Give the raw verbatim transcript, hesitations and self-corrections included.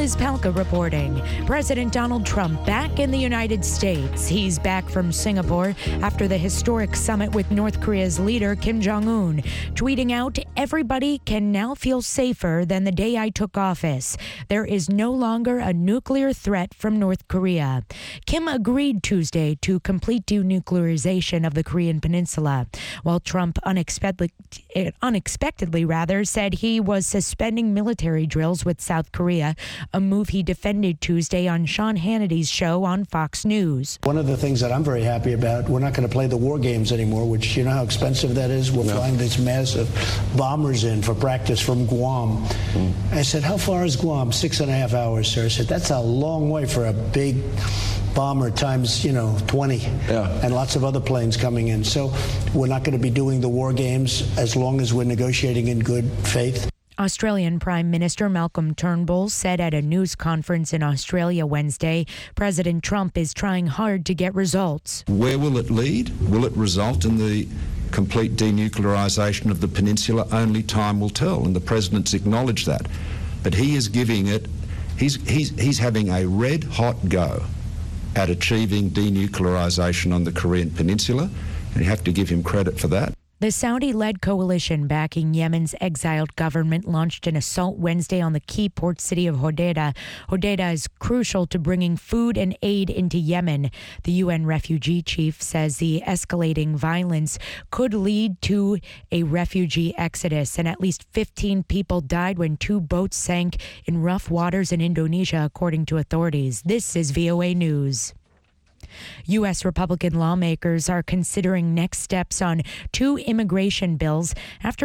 Liz Palka reporting. President Donald Trump back in the United States. He's back from Singapore after the historic summit with North Korea's leader, Kim Jong-un, tweeting out, "Everybody can now feel safer than the day I took office. There is no longer a nuclear threat from North Korea." Kim agreed Tuesday to complete denuclearization of the Korean Peninsula, while Trump unexpectedly, unexpectedly rather, said he was suspending military drills with South Korea, a move he defended Tuesday on Sean Hannity's show on Fox News. One of the things that I'm very happy about, we're not going to play the war games anymore, which you know how expensive that is? We're no. flying these massive bombers in for practice from Guam. Mm. I said, how far is Guam? Six and a half hours, sir. I said, that's a long way for a big bomber times, you know, twenty, yeah. and lots of other planes coming in. So we're not going to be doing the war games as long as we're negotiating in good faith. Australian Prime Minister Malcolm Turnbull said at a news conference in Australia Wednesday, President Trump is trying hard to get results. Where will it lead? Will it result in the complete denuclearisation of the peninsula? Only time will tell, and the President's acknowledged that. But he is giving it, he's, he's, he's having a red-hot go at achieving denuclearisation on the Korean Peninsula, and you have to give him credit for that. The Saudi-led coalition backing Yemen's exiled government launched an assault Wednesday on the key port city of Hodeidah. Hodeidah is crucial to bringing food and aid into Yemen. The U N refugee chief says the escalating violence could lead to a refugee exodus, and at least fifteen people died when two boats sank in rough waters in Indonesia, according to authorities. This is V O A News. U S Republican lawmakers are considering next steps on two immigration bills after